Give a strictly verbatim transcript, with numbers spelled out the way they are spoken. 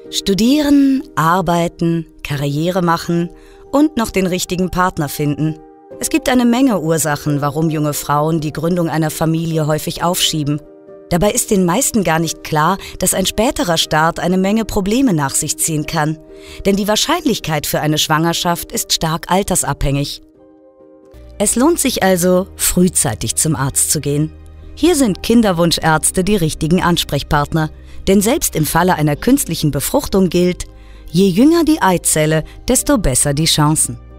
Studieren, arbeiten, Karriere machen und noch den richtigen Partner finden. Es gibt eine Menge Ursachen, warum junge Frauen die Gründung einer Familie häufig aufschieben. Dabei ist den meisten gar nicht klar, dass ein späterer Start eine Menge Probleme nach sich ziehen kann. Denn die Wahrscheinlichkeit für eine Schwangerschaft ist stark altersabhängig. Es lohnt sich also, frühzeitig zum Arzt zu gehen. Hier sind Kinderwunschärzte die richtigen Ansprechpartner. Denn selbst im Falle einer künstlichen Befruchtung gilt, je jünger die Eizelle, desto besser die Chancen.